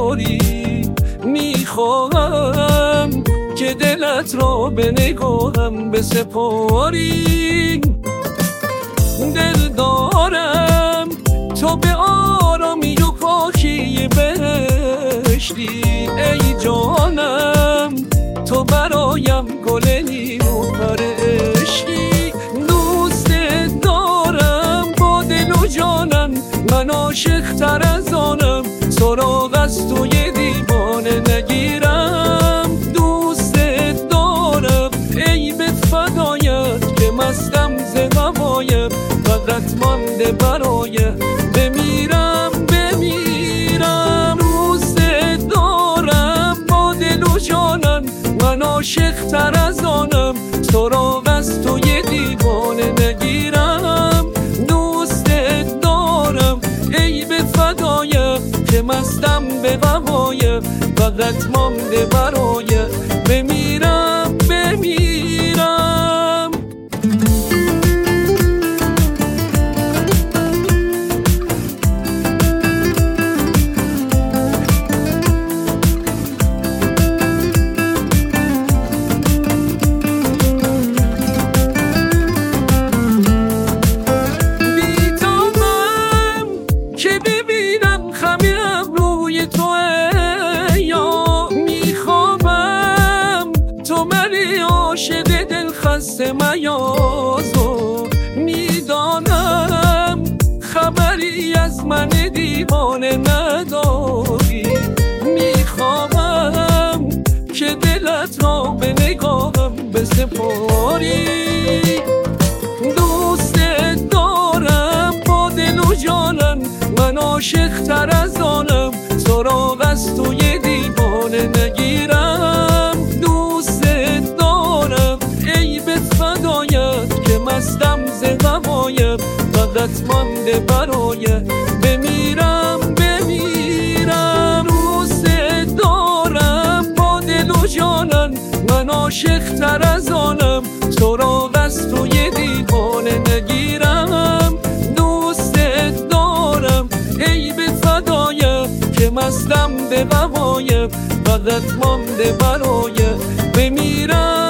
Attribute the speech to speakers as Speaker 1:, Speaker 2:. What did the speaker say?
Speaker 1: داری. میخواهم که دلت را به نگاهم بسپاری. دل دارم تو به آرامی و پاکی بهشتی. ای جانم تو برایم گل نیمو پر عشقی. دوست دارم با دل و جانم، من عاشق تر از آنم. سراغ از توی دیوانه نگیرم. دوست دارم ای به فدایت که مستم ز هوایم. فقط مانده برای بمیرم بمیرم. دوست دارم با دل و جانم، من عاشق تر از آنم. سراغ از توی دیوانه نگیرم. دوست دارم ای به فدایت که مستم به هوایم. فقط مانده برای بمیرم بمیرم. عاشق دل خسته میازو میدانم، خبری از من دیوانه نداری. میخواهم که دلت را به نگاهم بسپاری. دوست دارم با دل و جانم، من عاشق تر از آنم. سراغ از توی دیوانه نگیرم. دوست دارم ای به فدایت که مستم ز هوایم. فقط مانده برای بمیرم بمیرم. دوست دارم با دل و جانم، من عاشق تر از آنم. سراغ از توی دیوانه نگیرم. دوست دارم ای به فدایت که مستم به هوایم. فقط مانده برای بمیرم